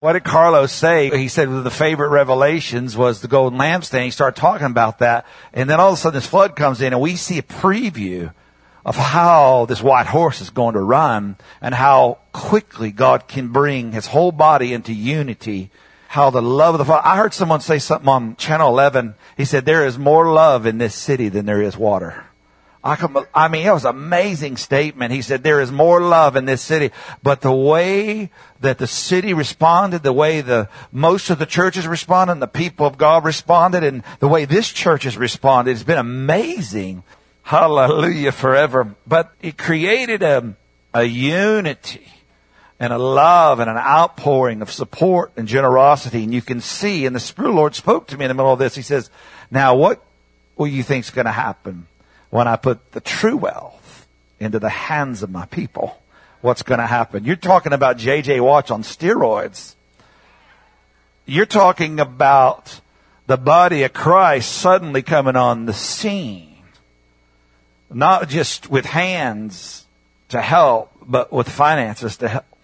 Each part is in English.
What did Carlos say? He said one of the favorite revelations was the golden lampstand. He started talking about that. And then all of a sudden this flood comes in and we see a preview of how this white horse is going to run and how quickly God can bring his whole body into unity. How the love of the Father. I heard someone say something on Channel 11. He said, there is more love in this city than there is water. I mean, it was an amazing statement. He said, there is more love in this city. But the way that the city responded, the way most of the churches responded, and the people of God responded, and the way this church has responded, it's been amazing. Hallelujah forever. But it created a unity and a love and an outpouring of support and generosity. And you can see, and the Spirit of the Lord spoke to me in the middle of this. He says, now what will you think is going to happen when I put the true wealth into the hands of my people? What's going to happen? You're talking about J.J. Watts on steroids. You're talking about the body of Christ suddenly coming on the scene. Not just with hands to help, but with finances to help.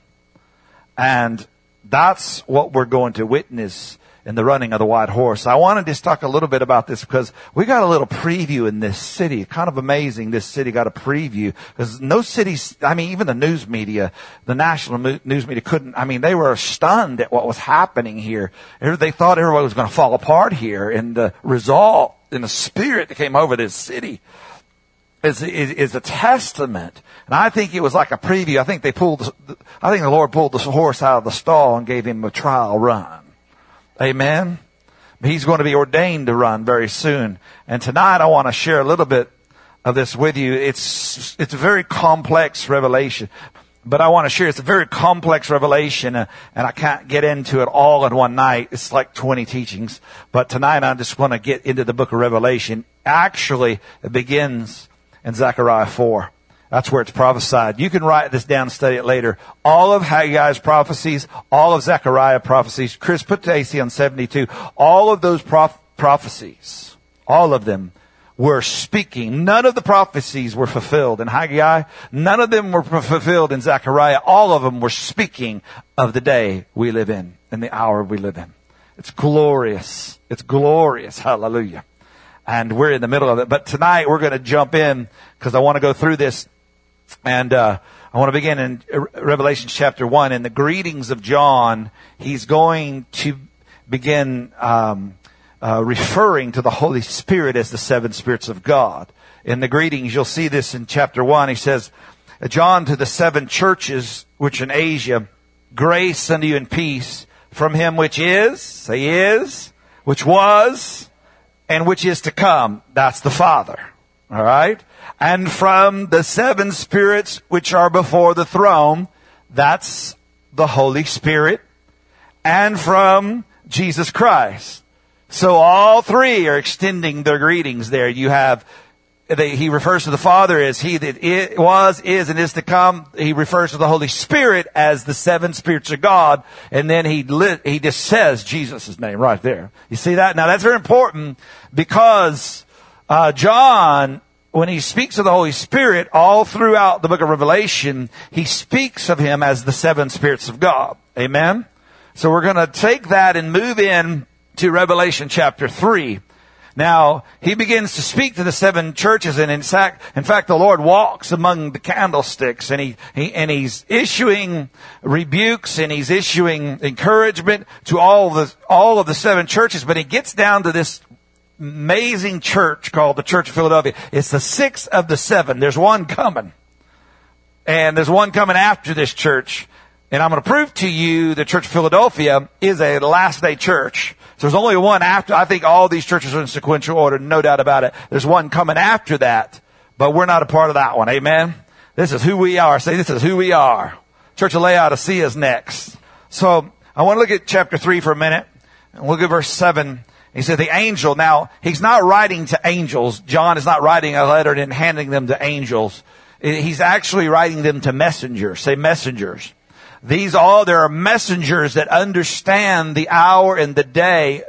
And that's what we're going to witness in the running of the white horse. I wanted to just talk a little bit about this because we got a little preview in this city. Kind of amazing this city got a preview because no cities, I mean, even the news media, the national news media couldn't, I mean, they were stunned at what was happening here. They thought everybody was going to fall apart here, and the result in the spirit that came over this city is a testament. And I think it was like a preview. I think the Lord pulled the horse out of the stall and gave him a trial run. Amen. He's going to be ordained to run very soon. And tonight I want to share a little bit of this with you. It's a very complex revelation, but I want to share it's a very complex revelation, and I can't get into it all in one night. It's like 20 teachings. But tonight I just want to get into the book of Revelation. Actually, it begins in Zechariah 4. That's where it's prophesied. You can write this down and study it later. All of Haggai's prophecies, all of Zechariah prophecies. Chris, put AC on 72. All of those prophecies, all of them were speaking. None of the prophecies were fulfilled in Haggai. None of them were fulfilled in Zechariah. All of them were speaking of the day we live in and the hour we live in. It's glorious. It's glorious. Hallelujah. And we're in the middle of it. But tonight we're going to jump in because I want to go through this. And I want to begin in Revelation chapter 1. In the greetings of John, he's going to begin referring to the Holy Spirit as the seven spirits of God. In the greetings, you'll see this in chapter 1. He says, John, to the seven churches which in Asia, grace unto you and peace from him which is, say is, which was, and which is to come. That's the Father. All right? And from the seven spirits which are before the throne, that's the Holy Spirit. And from Jesus Christ. So all three are extending their greetings there. You have, he refers to the Father as he that was, is, and is to come. He refers to the Holy Spirit as the seven spirits of God. And then he just says Jesus' name right there. You see that? Now that's very important because John, when he speaks of the Holy Spirit, all throughout the book of Revelation, he speaks of him as the seven spirits of God. Amen? So we're going to take that and move in to Revelation chapter 3. Now, he begins to speak to the seven churches, and in fact, the Lord walks among the candlesticks, and he's issuing rebukes, and he's issuing encouragement to all of the seven churches, but he gets down to this amazing church called the Church of Philadelphia. It's the sixth of the seven. There's one coming. And there's one coming after this church. And I'm going to prove to you the Church of Philadelphia is a last day church. So there's only one after. I think all these churches are in sequential order, no doubt about it. There's one coming after that, but we're not a part of that one. Amen? This is who we are. Say, this is who we are. Church of Laodicea is next. So I want to look at chapter 3 for a minute. And look at verse 7. He said the angel. Now, he's not writing to angels. John is not writing a letter and handing them to angels. He's actually writing them to messengers. Say messengers. there are messengers that understand the hour and the day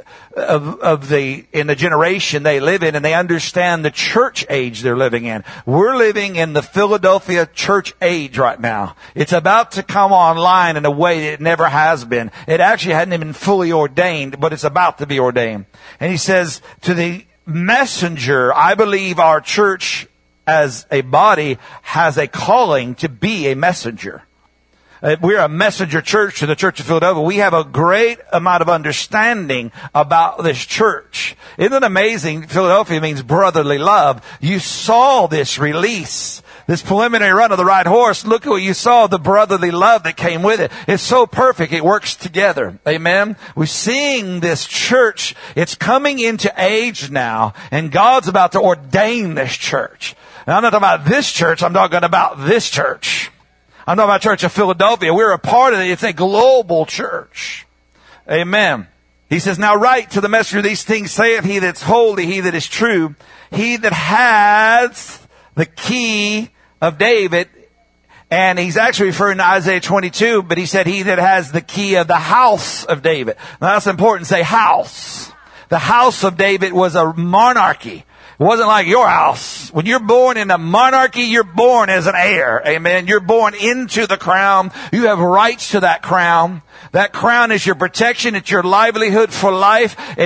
in the generation they live in, and they understand the church age they're living in. We're living in the Philadelphia church age right now. It's about to come online in a way that it never has been. It actually hadn't even fully ordained, but it's about to be ordained. And he says to the messenger, I believe our church as a body has a calling to be a messenger. We're a messenger church to the Church of Philadelphia. We have a great amount of understanding about this church. Isn't it amazing? Philadelphia means brotherly love. You saw this release, this preliminary run of the right horse. Look at what you saw, the brotherly love that came with it. It's so perfect. It works together. Amen. We're seeing this church. It's coming into age now, and God's about to ordain this church. Now, I'm not talking about this church. I'm talking about this church. I'm talking about Church of Philadelphia. We're a part of it. It's a global church. Amen. He says, now write to the messenger these things, saith he that's holy, he that is true, he that has the key of David. And he's actually referring to Isaiah 22, but he said he that has the key of the house of David. Now that's important. Say house. The house of David was a monarchy. It wasn't like your house. When you're born in a monarchy, you're born as an heir. Amen. You're born into the crown. You have rights to that crown. That crown is your protection. It's your livelihood for life. And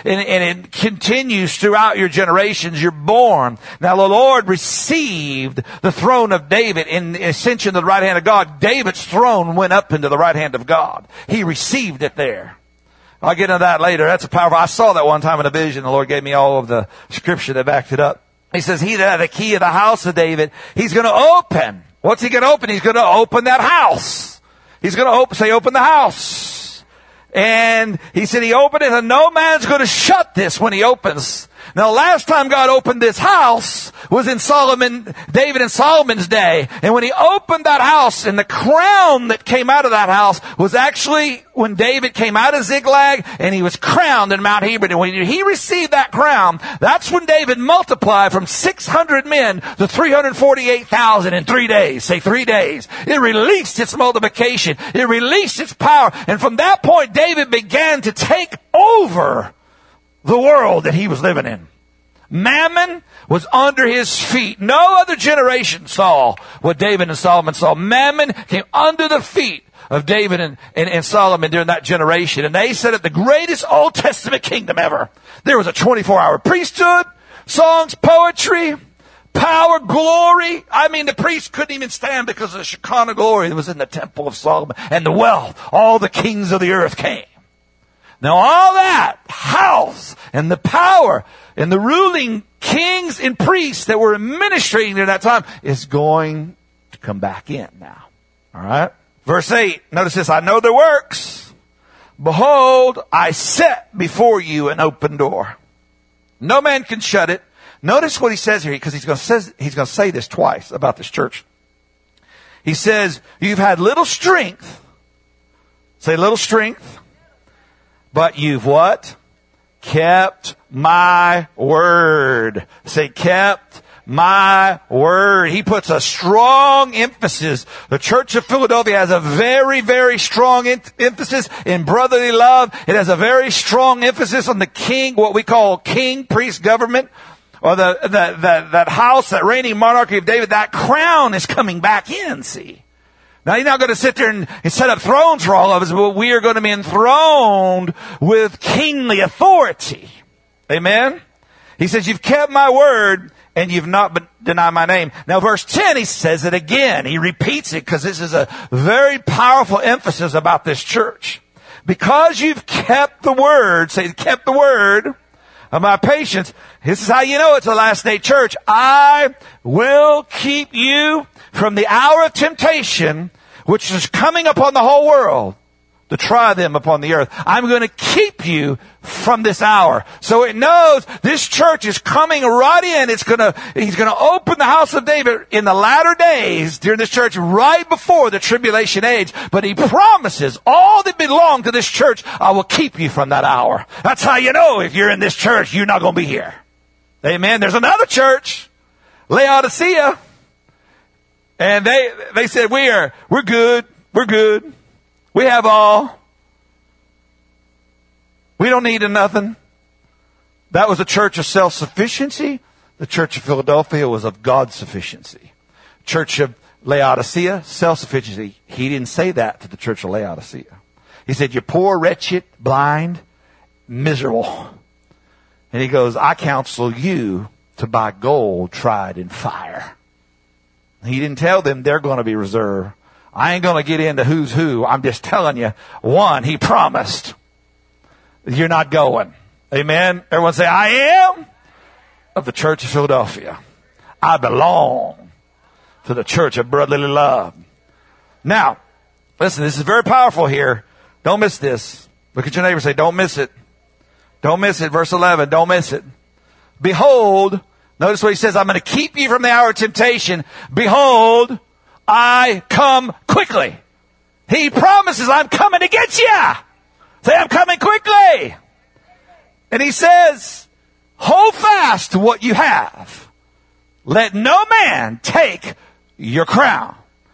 it continues throughout your generations. You're born. Now the Lord received the throne of David in ascension to the right hand of God. David's throne went up into the right hand of God. He received it there. I'll get into that later. That's a powerful. I saw that one time in a vision. The Lord gave me all of the scripture that backed it up. He says, he that had the key of the house of David, he's going to open. What's he going to open? He's going to open that house. He's going to open the house. And he said he opened it, and no man's going to shut this when he opens. Now, last time God opened this house was in David and Solomon's day. And when he opened that house, and the crown that came out of that house was actually when David came out of Ziklag and he was crowned in Mount Hebron. And when he received that crown, that's when David multiplied from 600 men to 348,000 in 3 days. Say 3 days. It released its multiplication. It released its power. And from that point, David began to take over the world that he was living in. Mammon was under his feet. No other generation saw what David and Solomon saw. Mammon came under the feet of David and Solomon during that generation. And they set up the greatest Old Testament kingdom ever. There was a 24-hour priesthood, songs, poetry, power, glory. I mean, the priests couldn't even stand because of the Shekinah glory that was in the temple of Solomon, and the wealth. All the kings of the earth came. Now all that house and the power and the ruling kings and priests that were administrating during that time is going to come back in now. All right. Verse 8. Notice this. I know their works. Behold, I set before you an open door. No man can shut it. Notice what he says here, because he's going to say this twice about this church. He says, you've had little strength. Say little strength. But you've what? Kept my word. Say kept my word. He puts a strong emphasis. The Church of Philadelphia has a very, very strong emphasis in brotherly love. It has a very strong emphasis on the king, what we call king, priest, government, or that house, that reigning monarchy of David. That crown is coming back in, see. Now, he's not going to sit there and set up thrones for all of us, but we are going to be enthroned with kingly authority. Amen? He says, you've kept my word and you've not denied my name. Now, verse 10, he says it again. He repeats it because this is a very powerful emphasis about this church. Because you've kept the word, say, kept the word of my patience. This is how you know it's a last day church. I will keep you from the hour of temptation, which is coming upon the whole world to try them upon the earth. I'm going to keep you from this hour. So it knows this church is coming right in. He's going to open the house of David in the latter days during this church right before the tribulation age. But he promises all that belong to this church, I will keep you from that hour. That's how you know if you're in this church, you're not going to be here. Amen. There's another church, Laodicea. And they said, we're good. We're good. We have all. We don't need nothing. That was a church of self-sufficiency. The church of Philadelphia was of God's sufficiency. Church of Laodicea, self-sufficiency. He didn't say that to the church of Laodicea. He said, you're poor, wretched, blind, miserable. And he goes, I counsel you to buy gold tried in fire. He didn't tell them they're going to be reserved. I ain't going to get into who's who. I'm just telling you, one, he promised. You're not going. Amen. Everyone say, I am of the church of Philadelphia. I belong to the church of brotherly love. Now, listen, this is very powerful here. Don't miss this. Look at your neighbor and say, don't miss it. Don't miss it. Verse 11, don't miss it. Behold, notice what he says, I'm going to keep you from the hour of temptation. Behold, I come quickly. He promises, I'm coming to get you. Say, I'm coming quickly. And he says, hold fast to what you have. Let no man take your crown.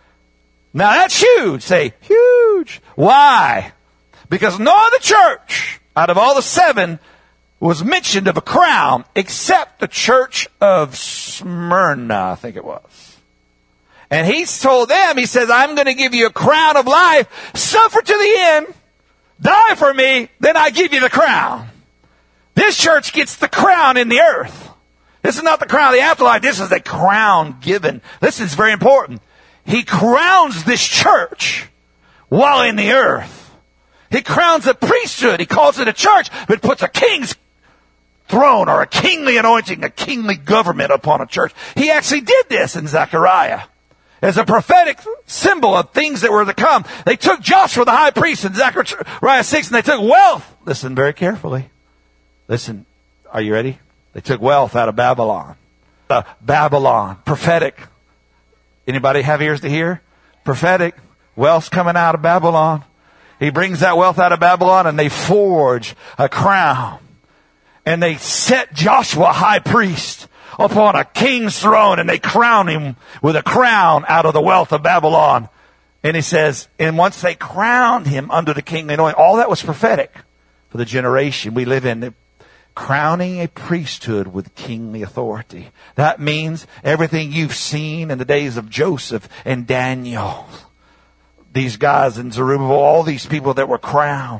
Now that's huge. Say, huge. Why? Because no other church out of all the 7 was mentioned of a crown except the church of Smyrna, I think it was. And he's told them, he says, I'm going to give you a crown of life. Suffer to the end. Die for me, then I give you the crown. This church gets the crown in the earth. This is not the crown of the afterlife. This is the crown given. Listen, it's very important. He crowns this church while in the earth. He crowns a priesthood. He calls it a church, but puts a king's throne or a kingly anointing, a kingly government upon a church. He actually did this in Zechariah as a prophetic symbol of things that were to come. They took Joshua, the high priest, in Zechariah 6, and they took wealth. Listen very carefully. Listen, are you ready? They took wealth out of Babylon. Babylon, prophetic. Anybody have ears to hear? Prophetic. Wealth's coming out of Babylon. He brings that wealth out of Babylon and they forge a crown. And they set Joshua high priest upon a king's throne and they crown him with a crown out of the wealth of Babylon. And he says, and once they crowned him under the kingly anointing, all that was prophetic for the generation we live in. Crowning a priesthood with kingly authority. That means everything you've seen in the days of Joseph and Daniel. These guys in Zerubbabel, all these people that were crowned.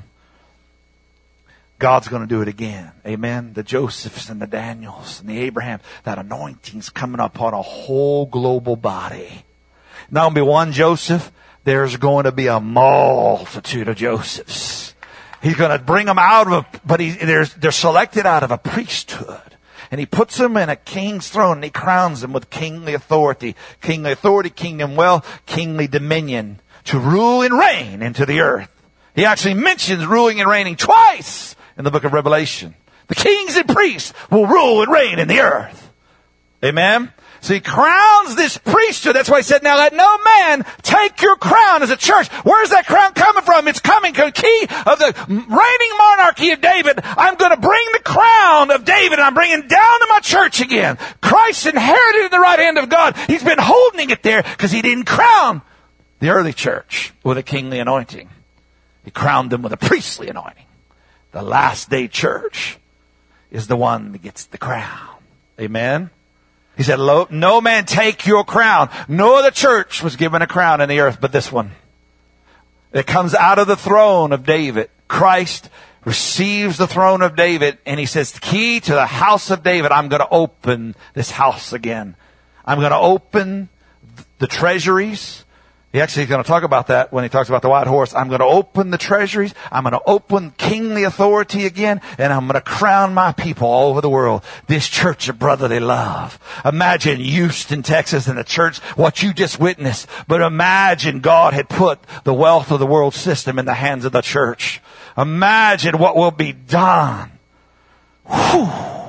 God's going to do it again. Amen. The Josephs and the Daniels and the Abrahams. That anointing's coming upon a whole global body. Not only one Joseph, there's going to be a multitude of Josephs. He's going to bring them out of they're selected out of a priesthood. And he puts them in a king's throne and he crowns them with kingly authority. Kingly authority, kingdom wealth, kingly dominion to rule and reign into the earth. He actually mentions ruling and reigning twice in the book of Revelation. The kings and priests will rule and reign in the earth. Amen. So he crowns this priesthood. That's why he said, now let no man take your crown as a church. Where's that crown coming from? It's coming from the key of the reigning monarchy of David. I'm going to bring the crown of David and I'm bringing it down to my church again. Christ inherited in the right hand of God. He's been holding it there because he didn't crown the early church with a kingly anointing. He crowned them with a priestly anointing. The last day church is the one that gets the crown. Amen. He said, no man take your crown. No other church was given a crown in the earth but this one. It comes out of the throne of David. Christ receives the throne of David and he says, key to the house of David. I'm going to open this house again. I'm going to open the treasuries. He actually is going to talk about that when he talks about the white horse. I'm going to open the treasuries. I'm going to open kingly authority again. And I'm going to crown my people all over the world. This church of brotherly love. Imagine Houston, Texas and the church, what you just witnessed. But imagine God had put the wealth of the world system in the hands of the church. Imagine what will be done. Whew.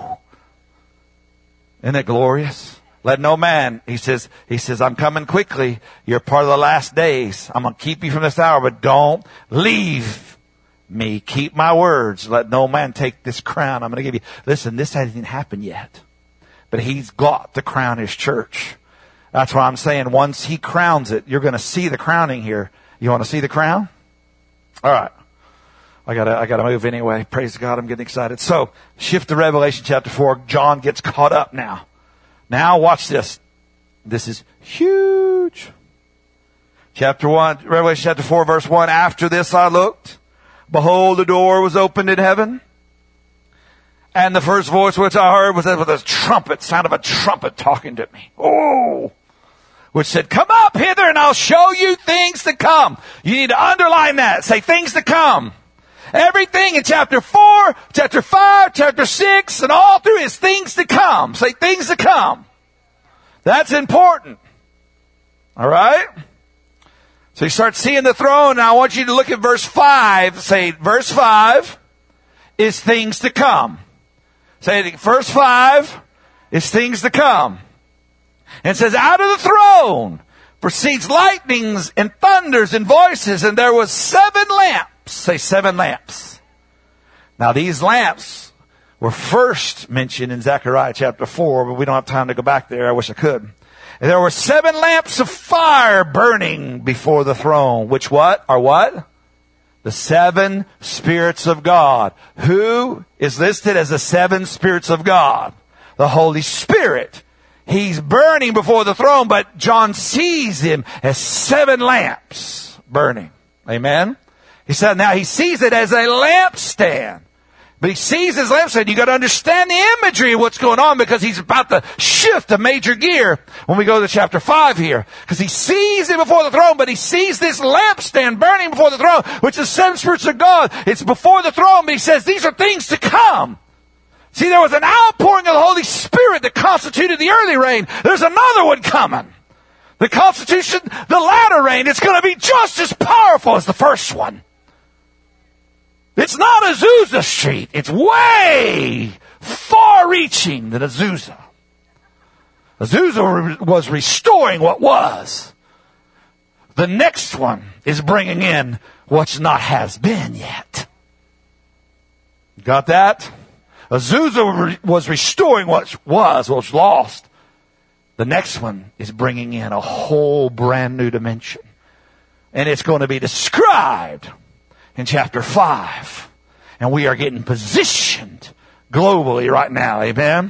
Isn't that glorious? Let no man, he says, I'm coming quickly. You're part of the last days. I'm going to keep you from this hour, but don't leave me. Keep my words. Let no man take this crown. I'm going to give you. Listen, this hasn't happened yet, but he's got to crown his church. That's why I'm saying once he crowns it, you're going to see the crowning here. You want to see the crown? All right. I gotta move anyway. Praise God. I'm getting excited. So shift to Revelation chapter 4. John gets caught up now. Now watch this. This is huge. Chapter 1, Revelation chapter 4, verse 1. After this I looked. Behold, the door was opened in heaven. And the first voice which I heard was as with a trumpet, sound of a trumpet talking to me. Oh! Which said, come up hither and I'll show you things to come. You need to underline that. Say things to come. Everything in chapter 4, chapter 5, chapter 6, and all through is things to come. Say things to come. That's important. All right? So you start seeing the throne, and I want you to look at verse 5. Say, verse 5 is things to come. Say, verse 5 is things to come. And it says, out of the throne proceeds lightnings and thunders and voices, and there was 7 lamps. Say 7 lamps. Now these lamps were first mentioned in Zechariah chapter 4, but we don't have time to go back there. I wish I could. And there were 7 lamps of fire burning before the throne, which what? Are what? The 7 spirits of God. Who is listed as the 7 spirits of God? The Holy Spirit. He's burning before the throne, but John sees him as 7 lamps burning. Amen? He said now he sees it as a lampstand. But he sees his lampstand. You got to understand the imagery of what's going on, because he's about to shift a major gear when we go to chapter 5 here. Because he sees it before the throne, but he sees this lampstand burning before the throne, which is 7 spirits of God. It's before the throne, but he says these are things to come. See, there was an outpouring of the Holy Spirit that constituted the early rain. There's another one coming. The constitution, the latter rain, it's going to be just as powerful as the first one. It's not Azusa Street. It's way far-reaching than Azusa. Azusa was restoring what was. The next one is bringing in what's not has been yet. Got that? Azusa was restoring what was lost. The next one is bringing in a whole brand new dimension. And it's going to be described in chapter 5. And we are getting positioned globally right now. Amen?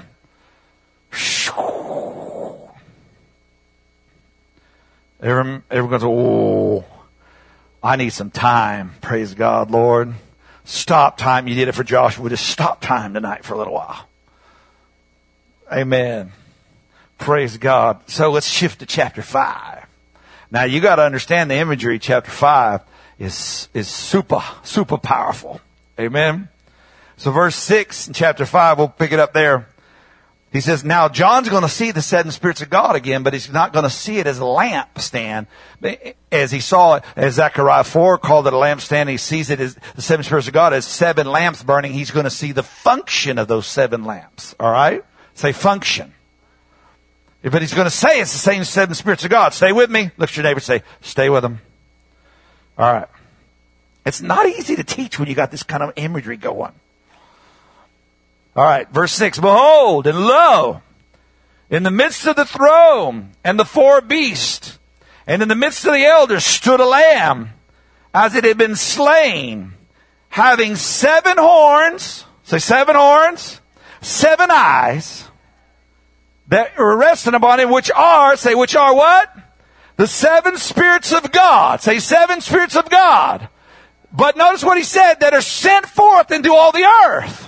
Everyone's, oh, I need some time. Praise God, Lord. Stop time. You did it for Joshua. Just stop time tonight for a little while. Amen. Praise God. So let's shift to chapter 5. Now you got to understand the imagery. Chapter 5 is super powerful. Amen. So verse 6 in chapter 5, we'll pick it up there. He says, now John's going to see the 7 spirits of God again, but he's not going to see it as a lampstand. As he saw it, as Zechariah 4 called it a lampstand, he sees it as the 7 spirits of God as 7 lamps burning. He's going to see the function of those 7 lamps. All right? Say function. But he's going to say it's the same 7 spirits of God. Stay with me. Look at your neighbor and say, stay with them. All right. It's not easy to teach when you got this kind of imagery going. All right. Verse 6. Behold, and lo, in the midst of the throne and the 4 beasts, and in the midst of the elders stood a lamb, as it had been slain, having 7 horns. Say 7 horns. 7 eyes. That were resting upon him, which are, say, which are what? The 7 spirits of God. Say 7 spirits of God. But notice what he said, that are sent forth into all the earth.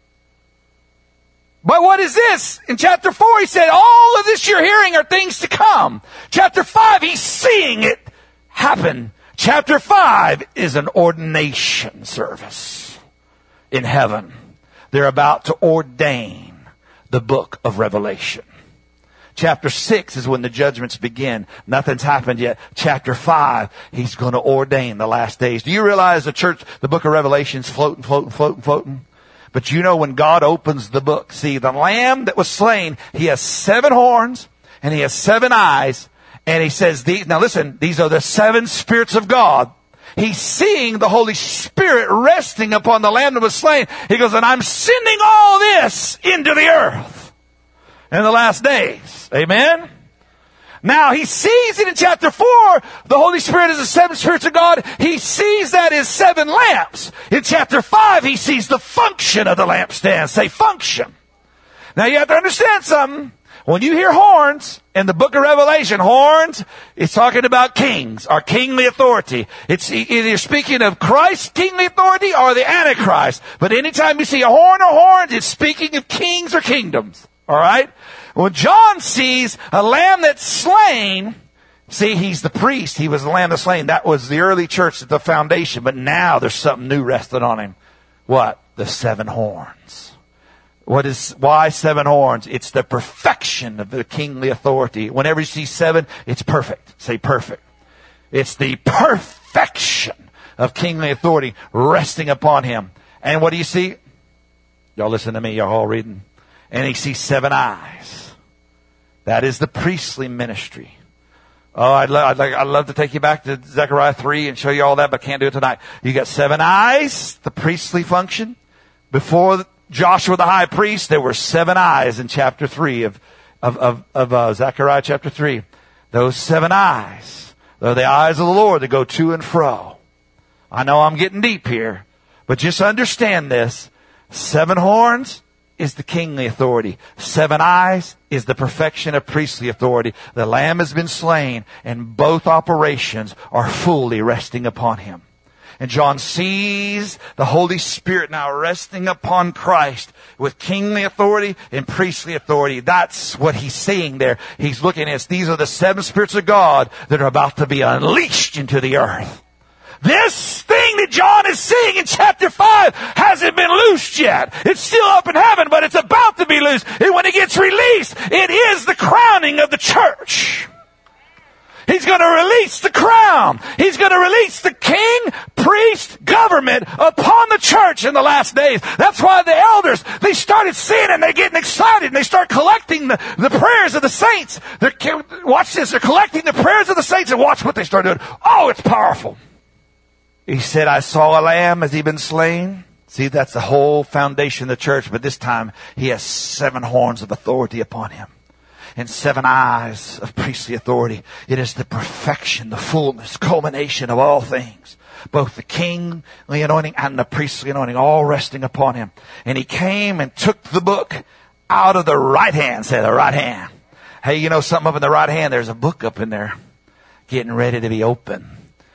But what is this? In chapter 4, he said, all of this you're hearing are things to come. Chapter 5, he's seeing it happen. Chapter 5 is an ordination service in heaven. They're about to ordain the book of Revelation. Chapter 6 is when the judgments begin. Nothing's happened yet. Chapter 5, he's going to ordain the last days. Do you realize the church, the book of Revelation's floating? But you know when God opens the book, see, the lamb that was slain, he has 7 horns and he has 7 eyes. And he says, now listen, these are the 7 spirits of God. He's seeing the Holy Spirit resting upon the lamb that was slain. He goes, and I'm sending all this into the earth in the last days. Amen? Now he sees it in chapter 4. The Holy Spirit is the seven spirits of God. He sees that as seven lamps. In chapter 5, he sees the function of the lampstand. Say function. Now you have to understand something. When you hear horns in the book of Revelation, horns, it's talking about kings or kingly authority. It's either speaking of Christ's kingly authority or the Antichrist. But anytime you see a horn or horns, it's speaking of kings or kingdoms. All right? When John sees a lamb that's slain, see, he's the priest. He was the lamb that's slain. That was the early church at the foundation. But now there's something new resting on him. What? The seven horns. Why seven horns? It's the perfection of the kingly authority. Whenever you see seven, it's perfect. Say perfect. It's the perfection of kingly authority resting upon him. And what do you see? Y'all listen to me. Y'all all reading. And he sees seven eyes. That is the priestly ministry. Oh, I'd love to take you back to Zechariah 3 and show you all that, but can't do it tonight. You got seven eyes, the priestly function. Before Joshua the high priest, there were seven eyes in chapter 3 of Zechariah chapter 3. Those seven eyes, they're the eyes of the Lord that go to and fro. I know I'm getting deep here, but just understand this. Seven horns is the kingly authority. Seven eyes is the perfection of priestly authority. The Lamb has been slain, and both operations are fully resting upon him. And John sees the Holy Spirit now resting upon Christ with kingly authority and priestly authority. That's what he's seeing there. He's looking at, these are the seven spirits of God that are about to be unleashed into the earth. This thing that John is seeing in chapter 5 hasn't been loosed yet. It's still up in heaven, but it's about to be loosed. And when it gets released, it is the crowning of the church. He's going to release the crown. He's going to release the king, priest, government upon the church in the last days. That's why the elders, they started seeing it and they're getting excited and they start collecting the prayers of the saints. Watch this. They're collecting the prayers of the saints and watch what they start doing. Oh, it's powerful. He said, I saw a lamb. Has he been slain? See, that's the whole foundation of the church. But this time he has seven horns of authority upon him. And seven eyes of priestly authority. It is the perfection, the fullness, culmination of all things. Both the kingly anointing and the priestly anointing, all resting upon him. And he came and took the book out of the right hand. Say the right hand. Hey, you know something up in the right hand? There's a book up in there getting ready to be open.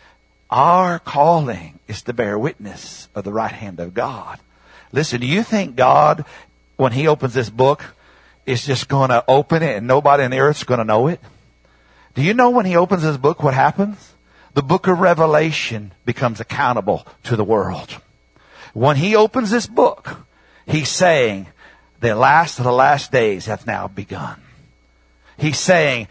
Our calling is to bear witness of the right hand of God. Listen, do you think God, when he opens this book, is just going to open it and nobody on the earth is going to know it? Do you know when he opens his book what happens? The book of Revelation becomes accountable to the world. When he opens this book, he's saying, the last of the last days hath now begun. He's saying,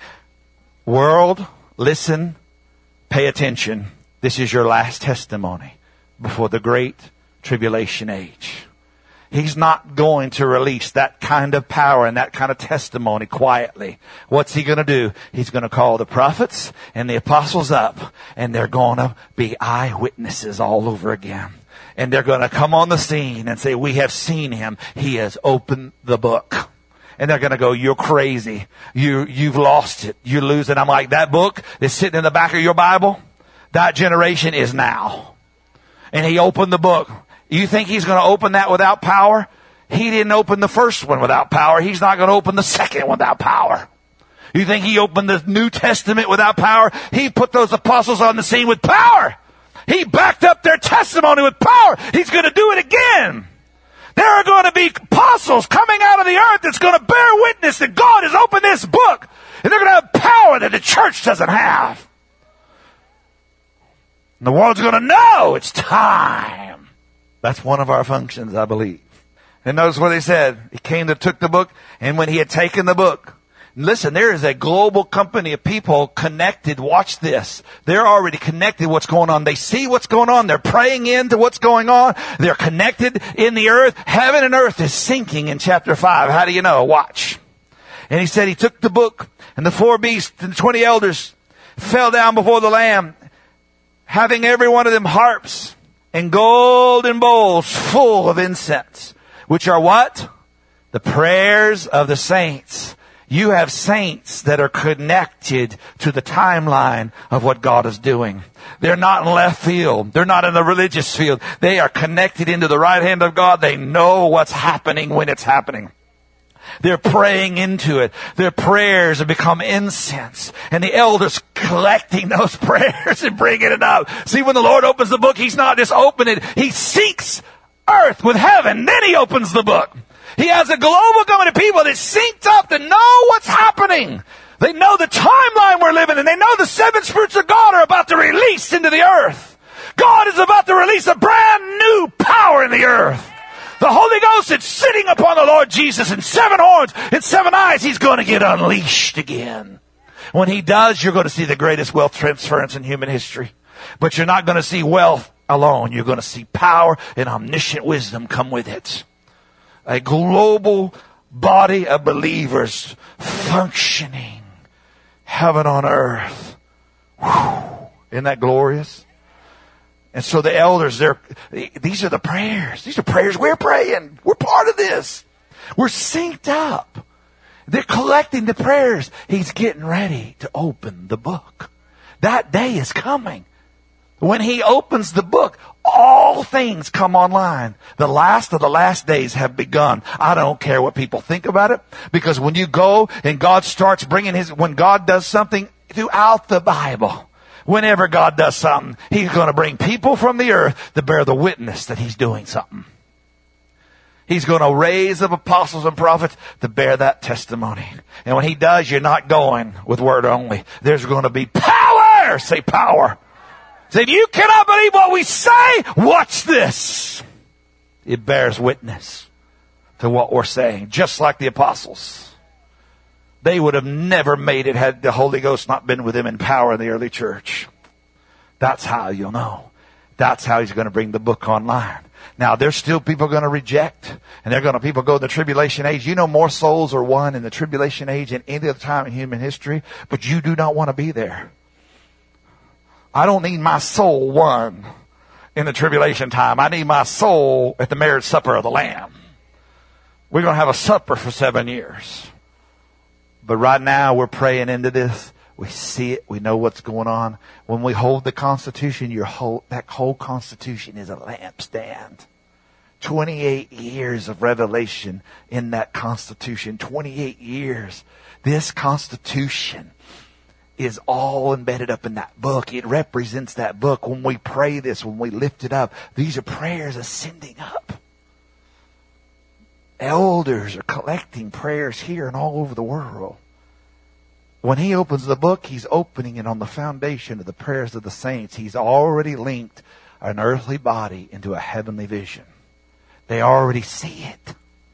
world, listen, pay attention. This is your last testimony before the great tribulation age. He's not going to release that kind of power and that kind of testimony quietly. What's he going to do? He's going to call the prophets and the apostles up, and they're going to be eyewitnesses all over again. And they're going to come on the scene and say, we have seen him. He has opened the book. And they're going to go, you're crazy. You've lost it. You lose it. I'm like, that book that's sitting in the back of your Bible, that generation is now. And he opened the book. You think he's going to open that without power? He didn't open the first one without power. He's not going to open the second without power. You think he opened the New Testament without power? He put those apostles on the scene with power. He backed up their testimony with power. He's going to do it again. There are going to be apostles coming out of the earth that's going to bear witness that God has opened this book. And they're going to have power that the church doesn't have. And the world's going to know it's time. That's one of our functions, I believe. And notice what he said. He came to took the book, and when he had taken the book, listen, there is a global company of people connected. Watch this. They're already connected what's going on. They see what's going on. They're praying into what's going on. They're connected in the earth. Heaven and earth is sinking in chapter 5. How do you know? Watch. And he said he took the book, and the 4 beasts and the 20 elders fell down before the Lamb, having every one of them harps and golden bowls full of incense, which are what? The prayers of the saints. You have saints that are connected to the timeline of what God is doing. They're not in left field. They're not in the religious field. They are connected into the right hand of God. They know what's happening when it's happening. They're praying into it. Their prayers have become incense. And the elders collecting those prayers and bringing it up. See, when the Lord opens the book, He's not just opening it. He seeks earth with heaven. Then He opens the book. He has a global coming of people that synced up to know what's happening. They know the timeline we're living in. They know the seven spirits of God are about to release into the earth. God is about to release a brand new power in the earth. The Holy Ghost is sitting upon the Lord Jesus in 7 horns and 7 eyes. He's going to get unleashed again. When He does, you're going to see the greatest wealth transference in human history. But you're not going to see wealth alone. You're going to see power and omniscient wisdom come with it. A global body of believers functioning heaven on earth. Whew. Isn't that glorious? And so the elders, these are the prayers. These are prayers we're praying. We're part of this. We're synced up. They're collecting the prayers. He's getting ready to open the book. That day is coming. When He opens the book, all things come online. The last of the last days have begun. I don't care what people think about it, because when you go and God starts bringing when God does something throughout the Bible, whenever God does something, He's going to bring people from the earth to bear the witness that He's doing something. He's going to raise up apostles and prophets to bear that testimony. And when He does, you're not going with word only. There's going to be power. Say power. Say, if you cannot believe what we say, watch this. It bears witness to what we're saying, just like the apostles. They would have never made it had the Holy Ghost not been with them in power in the early church. That's how you'll know. That's how He's going to bring the book online. Now, there's still people going to reject, and people go in the tribulation age. You know, more souls are won in the tribulation age than any other time in human history, but you do not want to be there. I don't need my soul won in the tribulation time. I need my soul at the marriage supper of the Lamb. We're going to have a supper for 7 years. But right now we're praying into this. We see it. We know what's going on. When we hold the Constitution, that whole Constitution is a lampstand. 28 years of revelation in that Constitution. 28 years. This Constitution is all embedded up in that book. It represents that book. When we pray this, when we lift it up, these are prayers ascending up. Elders are collecting prayers here and all over the world. When He opens the book, He's opening it on the foundation of the prayers of the saints. He's already linked an earthly body into a heavenly vision. They already see it.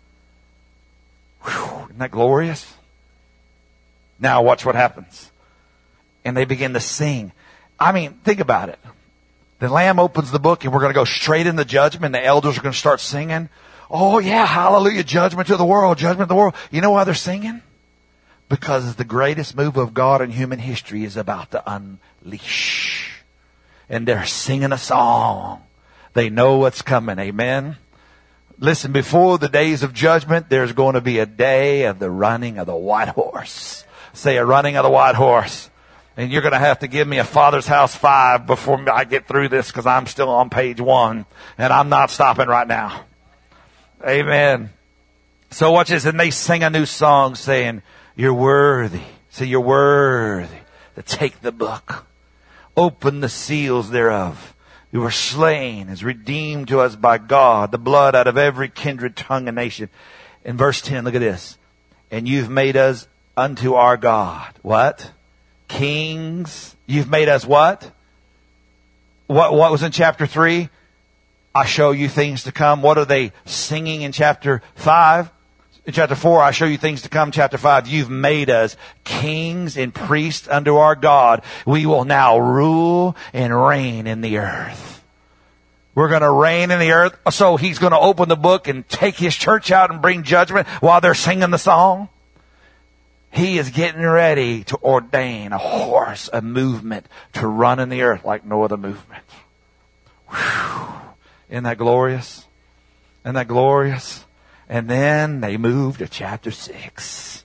Whew, isn't that glorious? Now watch what happens. And they begin to sing. I mean, think about it. The Lamb opens the book and we're going to go straight into judgment. The elders are going to start singing. Oh yeah, hallelujah, judgment to the world, judgment to the world. You know why they're singing? Because the greatest move of God in human history is about to unleash. And they're singing a song. They know what's coming. Amen. Listen, before the days of judgment, there's going to be a day of the running of the white horse. Say a running of the white horse. And you're going to have to give me a Father's House 5 before I get through this, because I'm still on page 1 and I'm not stopping right now. Amen. So watch this. And they sing a new song saying, you're worthy. Say, you're worthy to take the book. Open the seals thereof. You were slain, as redeemed to us by God, the blood out of every kindred, tongue, and nation. In verse 10, look at this. And you've made us unto our God. What? Kings. You've made us what? What was in chapter 3? I show you things to come. What are they singing in chapter 5? In chapter 4, I show you things to come. Chapter 5, you've made us kings and priests unto our God. We will now rule and reign in the earth. We're going to reign in the earth. So He's going to open the book and take His church out and bring judgment while they're singing the song. He is getting ready to ordain a horse, a movement to run in the earth like no other movement. Whew. Isn't that glorious? Isn't that glorious? And then they move to chapter 6.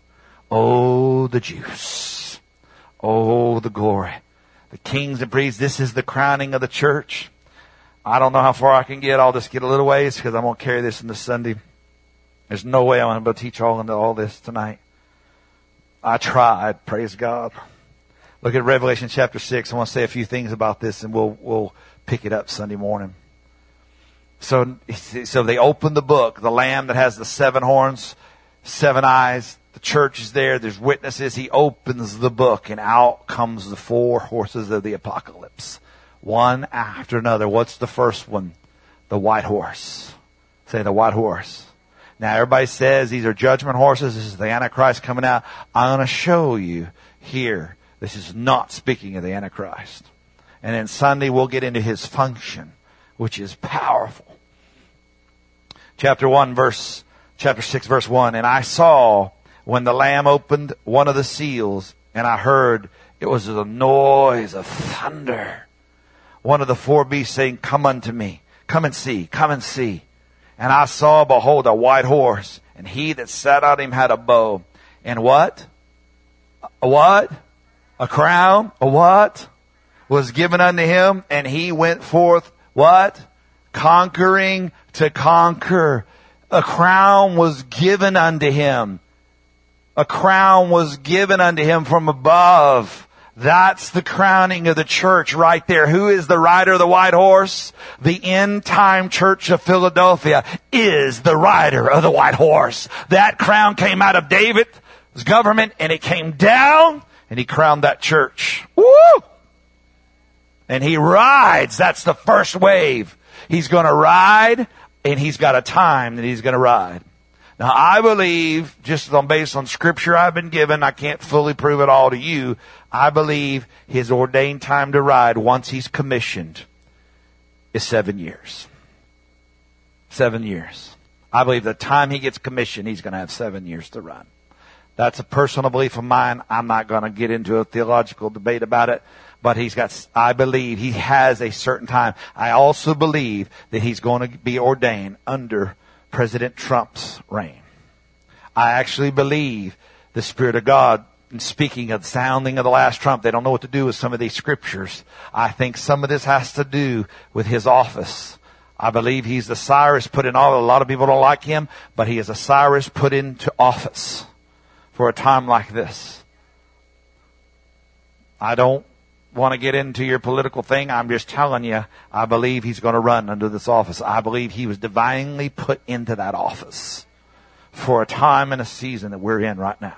Oh, the juice. Oh, the glory. The kings and priests, this is the crowning of the church. I don't know how far I can get. I'll just get a little ways because I'm going to carry this into Sunday. There's no way I'm going to be able to teach all this tonight. I tried, praise God. Look at Revelation chapter 6. I want to say a few things about this and we'll pick it up Sunday morning. So they open the book, the Lamb that has the 7 horns, 7 eyes. The church is there. There's witnesses. He opens the book and out comes the 4 horses of the apocalypse. One after another. What's the first one? The white horse. Say the white horse. Now everybody says these are judgment horses. This is the Antichrist coming out. I'm going to show you here. This is not speaking of the Antichrist. And then Sunday we'll get into his function, which is powerful. Chapter 6 verse 1. And I saw when the Lamb opened one of the seals, and I heard it was the noise of thunder. One of the 4 beasts saying, come unto me. Come and see. Come and see. And I saw, behold, a white horse, and he that sat on him had a bow. And what? A what? A crown? A what? Was given unto him, and he went forth, what? Conquering to conquer. A crown was given unto him. A crown was given unto him from above. That's the crowning of the church right there. Who is the rider of the white horse? The end time church of Philadelphia is the rider of the white horse. That crown came out of David's government and it came down and he crowned that church. Woo! And he rides. That's the first wave. He's going to ride and he's got a time that he's going to ride. Now, I believe, just based on scripture I've been given, I can't fully prove it all to you. I believe his ordained time to ride, once he's commissioned, is 7 years. 7 years. I believe the time he gets commissioned, he's going to have 7 years to run. That's a personal belief of mine. I'm not going to get into a theological debate about it. But I believe he has a certain time. I also believe that he's going to be ordained under President Trump's reign. I actually believe the Spirit of God, speaking of the sounding of the last trump, they don't know what to do with some of these scriptures. I think some of this has to do with his office. I believe he's the Cyrus put in office. A lot of people don't like him, but he is a Cyrus put into office for a time like this. I don't want to get into your political thing. I'm just telling you, I believe he's going to run under this office. I believe he was divinely put into that office for a time and a season that we're in right now.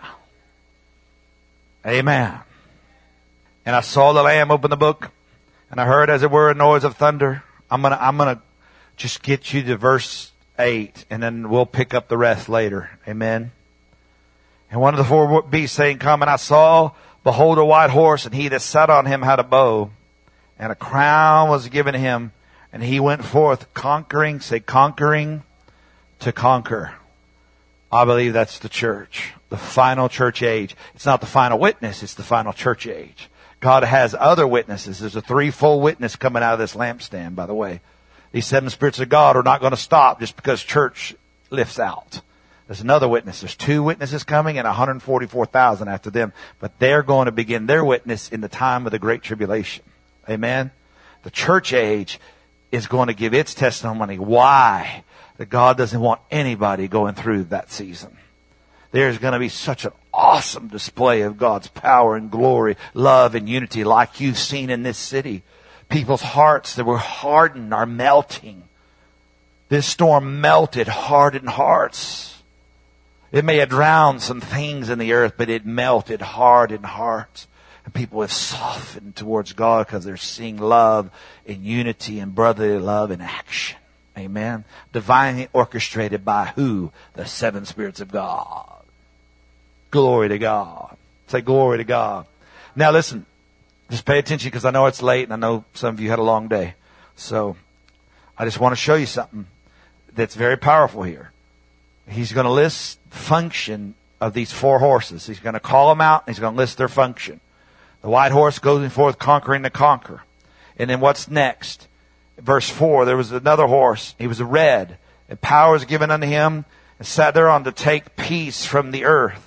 Amen. And I saw the Lamb open the book, and I heard, as it were, a noise of thunder. I'm gonna just get you to verse 8, and then we'll pick up the rest later. Amen. And one of the 4 beasts saying, come, and I saw, behold, a white horse, and he that sat on him had a bow, and a crown was given him, and he went forth conquering, say conquering to conquer. I believe that's the church, the final church age. It's not the final witness, it's the final church age. God has other witnesses. There's a 3-fold witness coming out of this lampstand, by the way. These 7 spirits of God are not going to stop just because church lifts out. There's another witness. There's 2 witnesses coming and 144,000 after them. But they're going to begin their witness in the time of the Great Tribulation. Amen? The church age is going to give its testimony. Why? That God doesn't want anybody going through that season. There's going to be such an awesome display of God's power and glory, love and unity like you've seen in this city. People's hearts that were hardened are melting. This storm melted hardened hearts. It may have drowned some things in the earth, but it melted hardened hearts. And people have softened towards God because they're seeing love and unity and brotherly love in action. Amen. Divinely orchestrated by who? The 7 spirits of God. Glory to God. Say glory to God. Now listen, just pay attention because I know it's late and I know some of you had a long day. So I just want to show you something that's very powerful here. He's going to list function of these 4 horses. He's going to call them out and he's going to list their function. The white horse goes forth conquering to conquer. And then what's next? Verse 4, there was another horse. He was red. And power was given unto him and sat thereon to take peace from the earth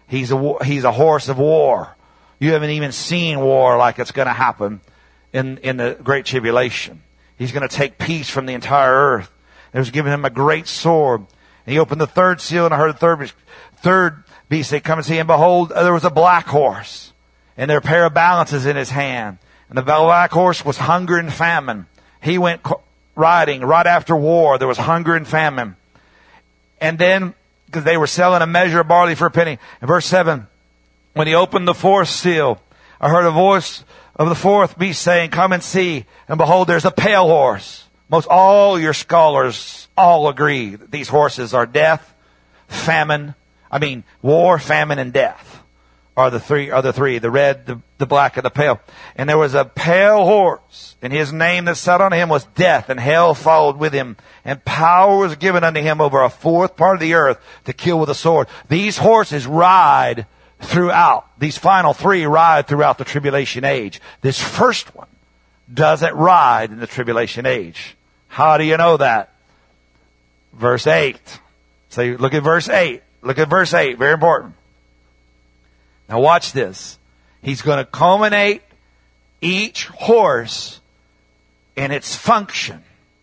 He's a horse of war. You haven't even seen war like it's going to happen in the Great Tribulation. He's going to take peace from the entire earth. It was given him a great sword. And he opened the third seal, and I heard the third beast say, come and see. And behold, there was a black horse, and there were a pair of balances in his hand. And the black horse was hunger and famine. He went riding right after war. There was hunger and famine. And then, because they were selling a measure of barley for a penny. In verse 7, when he opened the fourth seal, I heard a voice of the fourth beast saying, come and see. And behold, there's a pale horse. Most all your scholars all agree that these horses are death, war, famine, and death are the three, the red, the black, and the pale. And there was a pale horse, and his name that sat on him was Death, and hell followed with him. And power was given unto him over a fourth part of the earth to kill with a sword. These horses ride throughout. These final three ride throughout the tribulation age. This first one doesn't ride in the tribulation age. How do you know that? Verse 8. So look at verse 8. Look at verse 8. Very important. Now watch this. He's going to culminate each horse in its function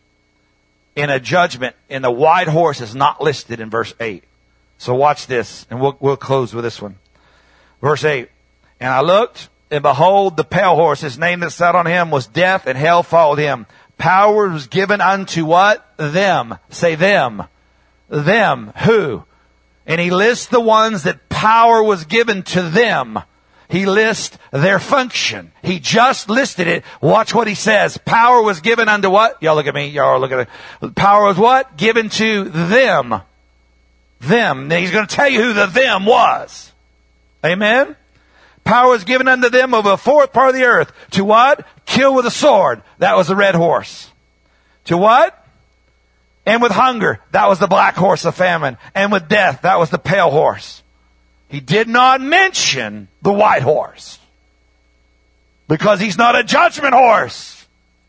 in a judgment. And the white horse is not listed in verse 8. So watch this, and we'll close with this one. Verse 8. And I looked, and behold, the pale horse, his name that sat on him was Death, and hell followed him. Power was given unto what? Them. Say them. Them. Who? And he lists the ones that power was given to them. He lists their function. He just listed it. Watch what he says. Power was given unto what? Y'all look at me. Y'all look at it. Power was what? Given to them. Them. Now he's going to tell you who the them was. Amen? Power was given unto them over a fourth part of the earth. To what? Kill with a sword. That was the red horse. To what? And with hunger. That was the black horse of famine. And with death. That was the pale horse. He did not mention the white horse. Because he's not a judgment horse.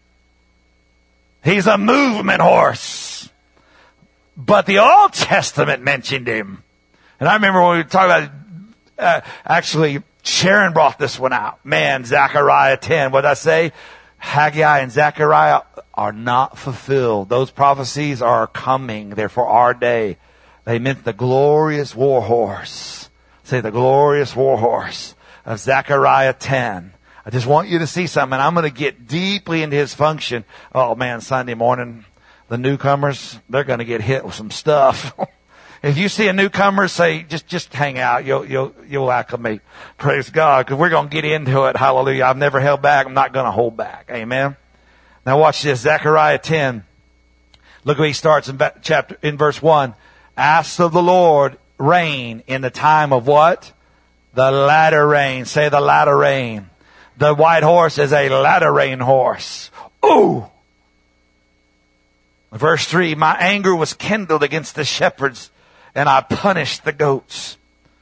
He's a movement horse. But the Old Testament mentioned him. And I remember when we were talking about, actually, Sharon brought this one out. Man, Zechariah 10. What did I say? Haggai and Zechariah are not fulfilled. Those prophecies are coming. They're for our day. They meant the glorious war horse. Say the glorious war horse of Zechariah 10. I just want you to see something. I'm going to get deeply into his function. Oh man, Sunday morning, the newcomers, they're going to get hit with some stuff. If you see a newcomer, say, just hang out. You'll acclimate. Praise God. Because we're going to get into it. Hallelujah. I've never held back. I'm not going to hold back. Amen. Now watch this. Zechariah 10. Look where he starts in verse 1. Ask of the Lord rain in the time of what? The latter rain. Say the latter rain. The white horse is a latter rain horse. Ooh. Verse 3. My anger was kindled against the shepherds, and I punished the goats.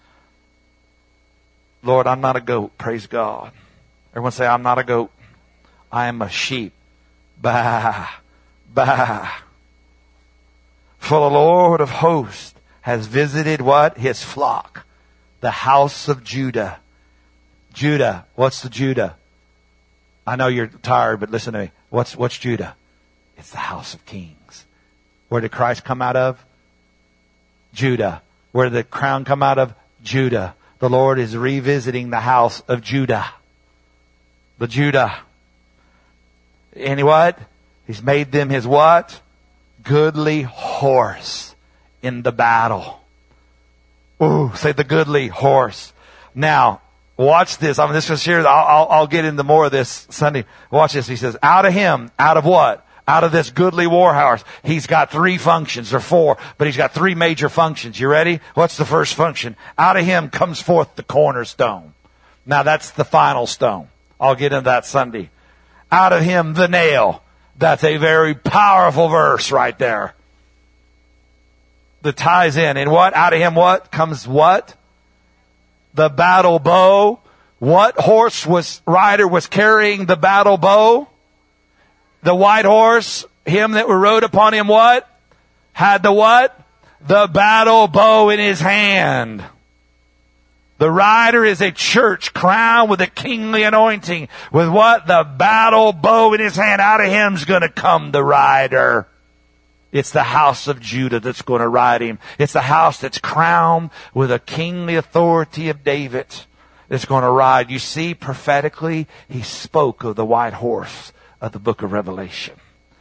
Lord, I'm not a goat. Praise God. Everyone say, I'm not a goat. I am a sheep. Bah, bah. For the Lord of hosts has visited what? His flock. The house of Judah. Judah. What's the Judah? I know you're tired, but listen to me. What's Judah? It's the house of kings. Where did Christ come out of? Judah. Where did the crown come out of? Judah. The Lord is revisiting the house of Judah. The Judah. And what? He's made them his what? Goodly horse in the battle. Ooh, say the goodly horse. Now, watch this. I'm just going to share. I'll get into more of this Sunday. Watch this. He says, out of him, out of what? Out of this goodly war horse. He's got three functions, or four, but he's got three major functions. You ready? What's the first function? Out of him comes forth the cornerstone. Now that's the final stone. I'll get into that Sunday. Out of him, the nail. That's a very powerful verse right there. That ties in. And what? Out of him what? Comes what? The battle bow. What rider was carrying the battle bow? The white horse, him that rode upon him what? Had the what? The battle bow in his hand. The rider is a church crowned with a kingly anointing. With what? The battle bow in his hand. Out of him's going to come the rider. It's the house of Judah that's going to ride him. It's the house that's crowned with a kingly authority of David that's going to ride. You see, prophetically, he spoke of the white horse of the book of Revelation.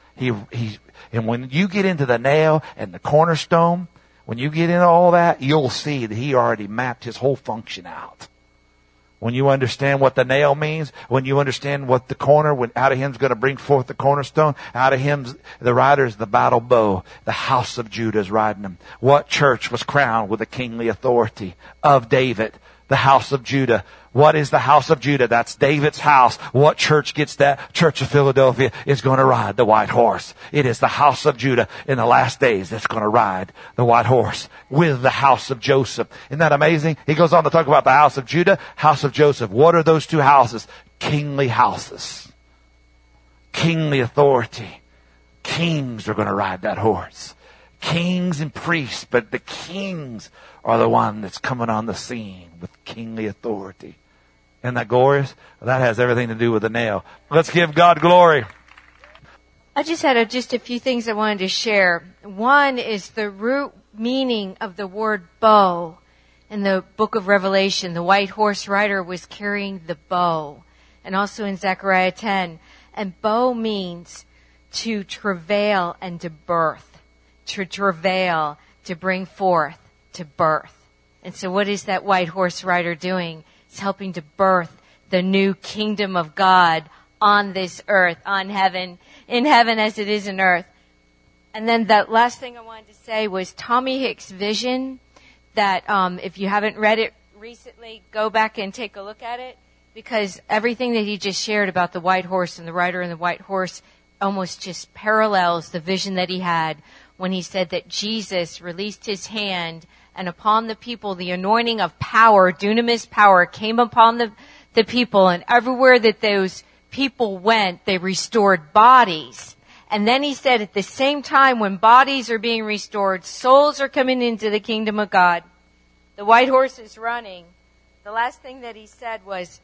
And when you get into the nail and the cornerstone, when you get into all that, you'll see that he already mapped his whole function out. When you understand what the nail means, when you understand what the corner, when out of him's going to bring forth the cornerstone, out of him's, the rider is the battle bow. The house of Judah is riding him. What church was crowned with the kingly authority of David? The house of Judah. What is the house of Judah? That's David's house. What church gets that? Church of Philadelphia is going to ride the white horse. It is the house of Judah in the last days that's going to ride the white horse with the house of Joseph. Isn't that amazing? He goes on to talk about the house of Judah, house of Joseph. What are those two houses? Kingly houses. Kingly authority. Kings are going to ride that horse. Kings and priests, but the kings are the one that's coming on the scene with kingly authority. Isn't that glorious? Well, that has everything to do with the nail. Let's give God glory. I just had just a few things I wanted to share. One is the root meaning of the word bow. In the book of Revelation, the white horse rider was carrying the bow. And also in Zechariah 10. And bow means to travail and to birth. To travail, to bring forth, to birth. And so what is that white horse rider doing? It's helping to birth the new kingdom of God on this earth, on heaven, in heaven as it is in earth. And then the last thing I wanted to say was Tommy Hicks' vision that if you haven't read it recently, go back and take a look at it, because everything that he just shared about the white horse and the rider and the white horse almost just parallels the vision that he had when he said that Jesus released his hand and upon the people the anointing of power, dunamis power, came upon the people, and everywhere that those people went, they restored bodies. And then he said at the same time when bodies are being restored, souls are coming into the kingdom of God. The white horse is running. The last thing that he said was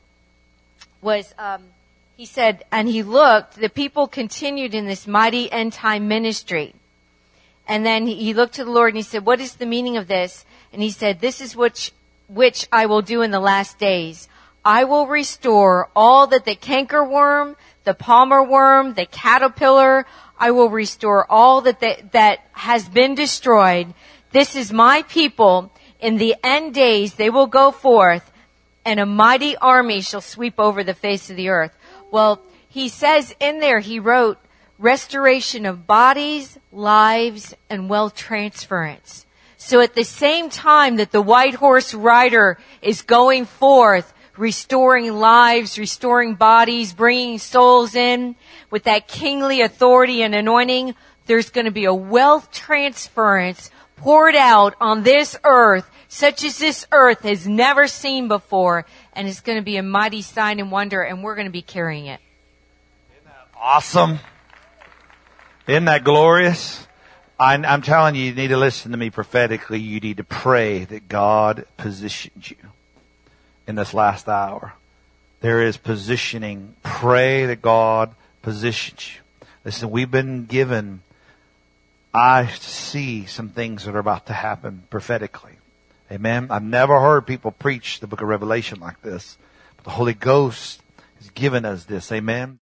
he said, and he looked, the people continued in this mighty end time ministry. And then he looked to the Lord and he said, what is the meaning of this? And he said, this is which I will do in the last days. I will restore all that the cankerworm, the palmer worm, the caterpillar, I will restore all that has been destroyed. This is my people. In the end days, they will go forth and a mighty army shall sweep over the face of the earth. Well, he says in there, he wrote, restoration of bodies, lives, and wealth transference. So at the same time that the white horse rider is going forth, restoring lives, restoring bodies, bringing souls in with that kingly authority and anointing, there's going to be a wealth transference poured out on this earth, such as this earth has never seen before. And it's going to be a mighty sign and wonder, and we're going to be carrying it. Isn't that awesome? Isn't that glorious? I'm telling you, you need to listen to me prophetically. You need to pray that God positions you in this last hour. There is positioning. Pray that God positions you. Listen, we've been given eyes to see some things that are about to happen prophetically. Amen. I've never heard people preach the book of Revelation like this. But the Holy Ghost has given us this. Amen.